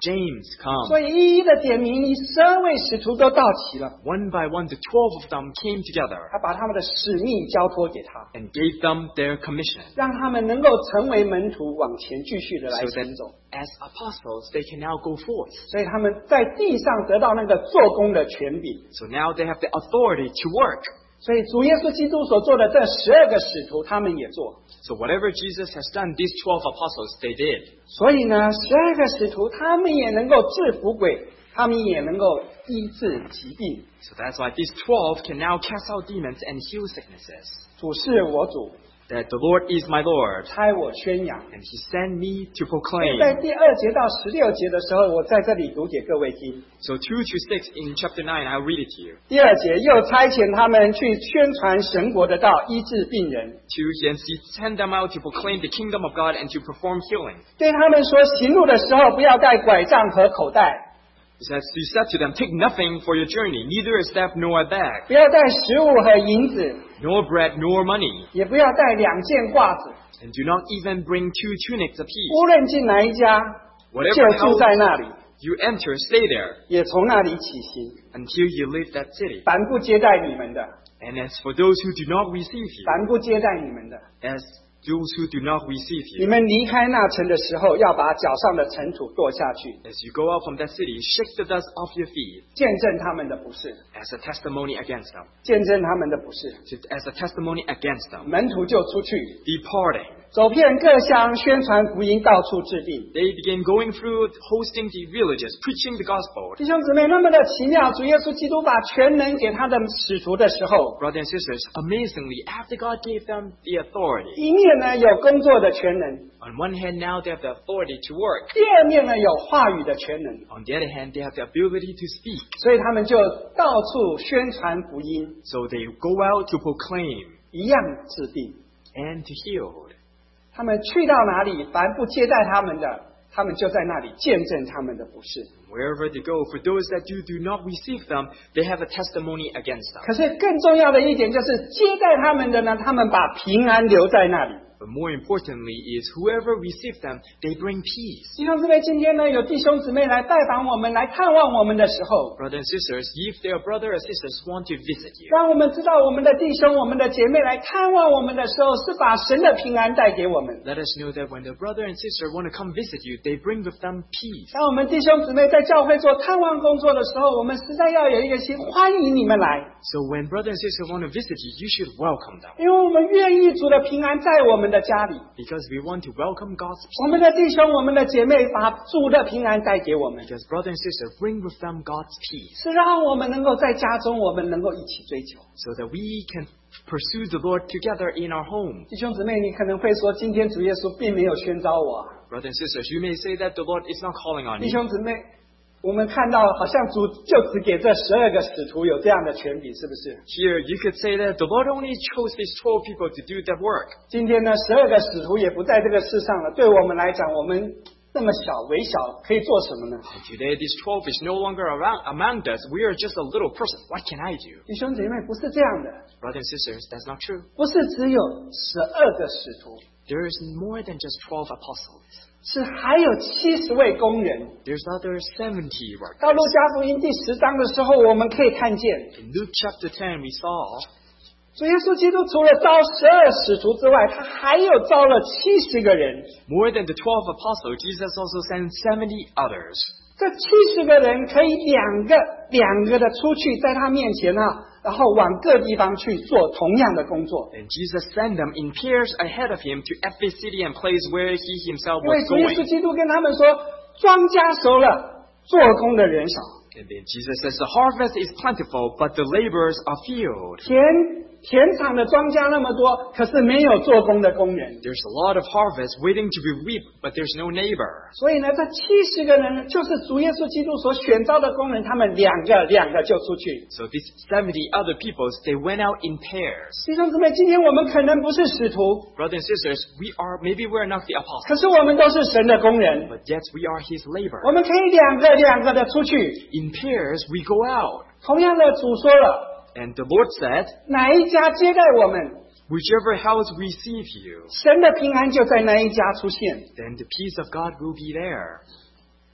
James, come. 所以一一的点名，12位使徒都到齐了。 One by one, the 12 of them came together. 他把他们的使命交托给他， And gave them their commission. 让他们能够成为门徒，往前继续的来 So that 行走。 as apostles, they can now go forth. 所以他们在地上得到那个做工的权柄。 So now they have the authority to work. 所以主耶稣基督所做的这12个使徒，他们也做。 So whatever Jesus has done, these 12 apostles, they did. 所以呢，12个使徒他们也能够制服鬼，他们也能够医治疾病。 So that's why these 12 can now cast out demons and heal sicknesses. 主是我主， That the Lord is my Lord, 差我宣扬。 and He sent me to 所以在 proclaim. 第2节到16节的时候，我在这里读给各位听。 So 2 to 6 in chapter 9, I'll read it to you. 第2节又差遣他们去宣传神国的道，医治病人。 2, and He sent them out to proclaim the kingdom of God and to perform healing. 对他们说，行路的时候不要带拐杖和口袋， He said to them, take nothing for your journey, neither a staff nor a bag, 不要带食物和银子， nor bread nor money, 也不要带2件褂子。 and do not even bring 2 tunics apiece. 无论进哪一家， Whatever 就住在 house 那里， you enter, stay there 也从那里起行。 until you leave that city. 凡不接待你们的， And as for those who do not receive you, 凡不接待你们的， as those who do not receive 你 you, 们离开那城的时候，要把脚上的尘土跺下去， as you go out from that city, shake the dust off your feet 见证他们的不是， as a testimony against them. 见证他们的不是。 As a testimony against them. 门徒就出去， Departing, 走遍各乡，宣传福音，到处治病。 they began going through hosting the villages, preaching the gospel. 弟兄姊妹，那么的奇妙！主耶稣基督把全能给他的使徒的时候， Brothers and sisters, amazingly, after God gave them the authority, 一面呢有工作的全能， on one hand now they have the authority to work, 第二面呢有话语的全能， on the other hand they have the ability to speak. 所以他们就到处宣传福音， So they go out to proclaim 一样治病。 and to heal. 他们去到哪里，凡不接待他们的，他们就在那里见证他们的不是。 Wherever they go, for those that do not receive them, they have a testimony against them. 可是更重要的一点就是接待他们的呢，他们把平安留在那里。 But more importantly is whoever receives them, they bring peace. 弟兄姊妹，今天呢有弟兄姊妹来拜访我们，来探望我们的时候， Brothers and sisters, if their brother or sisters want to visit you, 让我们知道我们的弟兄、我们的姐妹来探望我们的时候，是把神的平安带给我们。 let us know that when the brother and sister want to come visit you, they bring with them peace. 当我们弟兄姊妹在教会做探望工作的时候，我们实在要有一个心，欢迎你们来， So when brother and sister want to visit you, you should welcome them. 因为我们愿意主的平安在我们的家里。 Because we want to welcome God's 我 peace. 们的弟兄、我们的姐妹把主的平安带给我们， Because brother and sister bring with them God's peace. 是让我们能够在家中，我们能够一起追求。 So that we can pursue the Lord together in our home. 弟兄姊妹，你可能会说，今天主耶稣并没有宣召我啊。 Brothers and sisters, you may say that the Lord is not calling on 弟 you. 兄姊妹，我们看到好像主就只给这12个使徒有这样的权柄，是不是？ Here, you could say that the Lord only chose these 12 people to do that work. 今天呢，12个使徒也不在这个世上了。对我们来讲，我们那么小微小，可以做什么呢？ And today, these 12 is no longer around among us. We are just a little person. What can I do? 弟兄姐妹，不是这样的， Brothers and sisters, that's not true. 不是只有12个使徒， There is more than just 12 apostles. 是还有70位工人。 There's other 70 workers. 到路加福音第10章的时候，我们可以看见， In Luke chapter 10, we saw 主耶稣基督除了招12使徒之外，他还有招了70个人。 more than the 12 apostles, Jesus also sent 70 others. 这70个人可以两个的出去，在他面前啊，然后往各地方去做同样的工作。 And Jesus sent them in pairs ahead of him to every city and place where he himself 因为 was 主耶稣 going. 基督跟他们说，庄稼熟了，做工的人少。 And then Jesus says, the harvest is plentiful, but the laborers are few. 田场的庄稼那么多，可是没有做工的工人。 There's a lot of harvest waiting to be reaped, but there's no neighbor. 所以呢，这70个人就是主耶稣基督所选召的工人，他们两个就出去。 So these 70 other people, they went out in pairs. 弟兄姊妹，今天我们可能不是使徒， Brothers and sisters, maybe we're not the 可 apostles, 是我们都是神的工人。 but yet we are his 我 labor. 们可以两个的出去。 In pairs, we go out. 同样的，主说了， And the Lord said, 哪一家接待我们， whichever house receive you, 神的平安就在那一家出现。 then the peace of God will be there.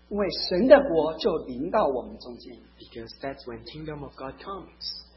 因为神的国就临到我们中间。 Because that's when kingdom of God comes.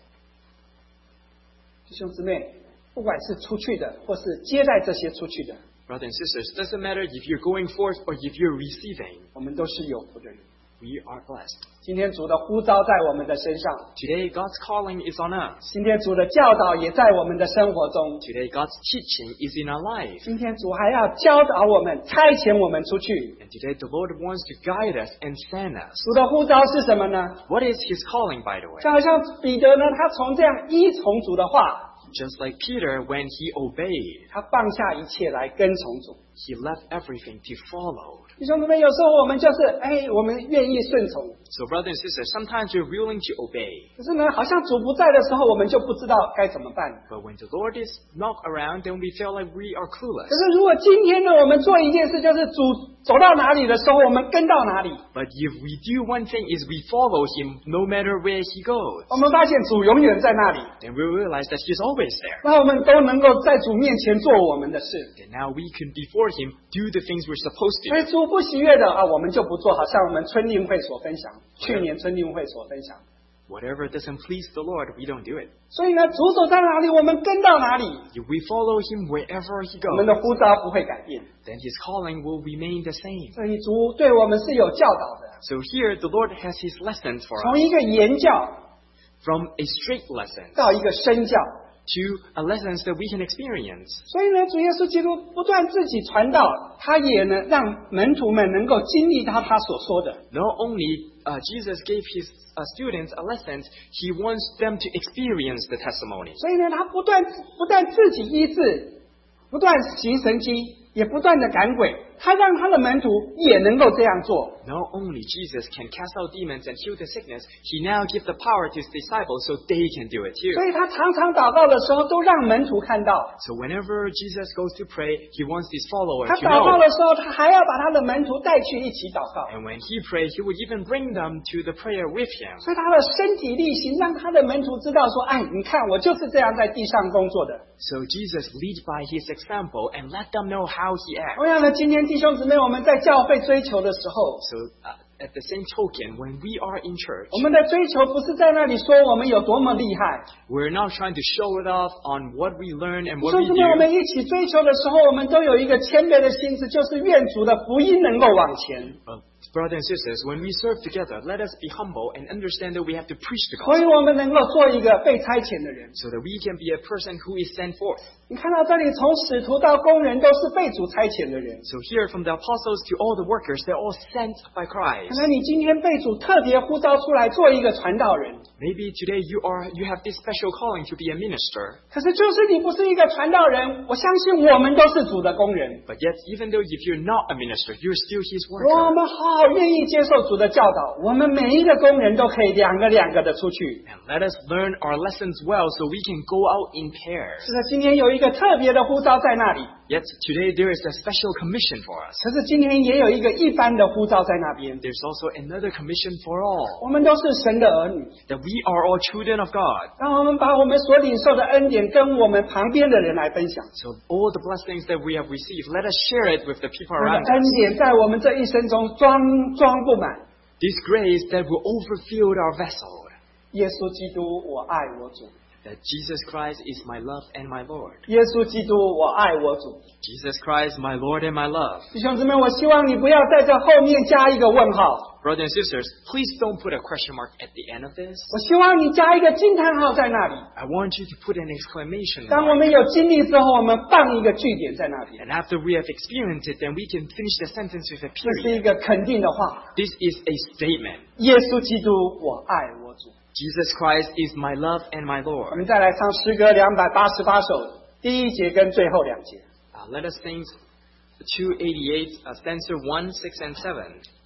弟兄姊妹，不管是出去的，或是接待这些出去的， Brothers and sisters, doesn't matter if you're going forth or if you're receiving. 我们都是有福的人。 We are blessed. 今天主的呼召在我们的身上， Today, God's calling is on us. 今天主的教导也在我们的生活中， Today, God's teaching is in our life. 今天主还要教导我们，差遣我们出去。 And today, the Lord wants to guide us and send us. 主的呼召是什么呢？ What is His calling, by the way? 就好像彼得呢，他从这样依从主的话， Just like Peter, when he obeyed, 他放下一切来跟从主。 he left everything to follow. 弟兄姊妹，有时候我们就是我们愿意顺从， So, brothers and sisters, sometimes we're willing to obey. 可是呢，好像主不在的时候，我们就不知道该怎么办。 But when the Lord is not around, then we feel like we are clueless. 可是如果今天呢，我们做一件事，就是主走到哪里的时候，我们跟到哪里。 But if we do one thing is we follow Him no matter where He goes. 我们发现主永远在那里， Then we realize that He's always there. 那我们都能够在主面前做我们的事。 And now we can before Him do the things we're supposed 所以 to. 主不喜悦的我们就不做，好像我们春令会所分享，去年春令会所分享。 Whatever doesn't please the Lord, we don't do it. 所以呢，主走在哪里，我们跟到哪里， If we follow Him wherever He 我们的 goes, 呼召不会改变。 then His calling will remain the same. 所以主对我们是有教导的， So here, the Lord has His lessons for 从 us. 一个言教 From a straight lesson 到一个身教。 to a lessons that we can experience. 所以呢，主耶稣基督不断自己传道，他也呢让门徒们能够经历到他所说的。 Not only Jesus gave His students a lesson, He wants them to experience the testimony. 所以呢，他不但自己医治，不断行神迹，也不断的赶鬼，他让他的门徒也能够这样做。 Not only Jesus can cast out demons and heal the sickness, He now gives the power to His disciples so they can do it too. 所以他常常祷告的时候，都让门徒看到。 So whenever Jesus goes to pray, He wants His followers 他 to 祷告 know. 的时候，他还要把他的门徒带去一起祷告。 And when He prays, He would even bring them to the prayer with Him. 所以他的身体力行，让他的门徒知道说：“哎，你看我就是这样在地上工作的。” So Jesus leads by His example and let them know how He acts. 同样的，今天弟兄姊妹，我们在教会追求的时候， So at the same token, when we are in church, 我们的追求不是在那里说我们有多么厉害。 we're not trying to show it off on what we learn and 弟 what 兄 we 姊妹，我 do. 们一起追求的时候，我们都有一个谦卑的心思，就是愿主的福音能够往前。 Brothers and sisters, when we serve together, let us be humble and understand that we have to preach the 所以 gospel 我们能够做一个被差遣的人。 so that we can be a person who is sent forth. 你看到这里，从使徒到工人都是被主差遣的人。 So here, from the apostles to all the workers, they're all sent by 可 Christ. 能你今天被主特别呼召出来做一个传道人， Maybe today you have this special calling to be a minister. 可是就是你不是一个传道人，我相信我们都是主的工人。 But yet, even though if you're not a minister, you're still His 我 worker. 们好愿意接受主的教导，我们每一个工人都可以两个的出去。 And let us learn our lessons well so we can go out in pairs. 是的，今天有一个特别的呼召在那里， Yet today there is a special commission for us. 可是今天也有一个一般的呼召在那边。 There's also another commission for all. 我们都是神的儿女， That we are all children of God. 让我们把我们所领受的恩典跟我们旁边的人来分享。 So all the blessings that we have received, let us share it with the people 我的 around 恩 us. 典在我们这一生中装不满。 This grace that will overfill our vessel. 耶稣基督，我爱我主。 That Jesus Christ is my love and my Lord. 耶稣基督，我爱我主。 Jesus Christ, my Lord and my love. 弟兄姊妹，我希望你不要在这后面加一个问号， Brothers and sisters, please don't put a question mark at the end of this. 我希望你加一个惊叹号在那里。 I want you to put an exclamation 当我 mark. 们有经历之后，我们放一个句点在那边， And after we have experienced it, then we can finish the sentence with a 这是一 period. 个肯定的话。 This is a statement. 耶稣基督，我爱我主。 Jesus Christ is my love and my 我 Lord. 们再来唱诗歌288首第一节跟最后2节。 Let us sing 288, stanza 1, 6, and 7.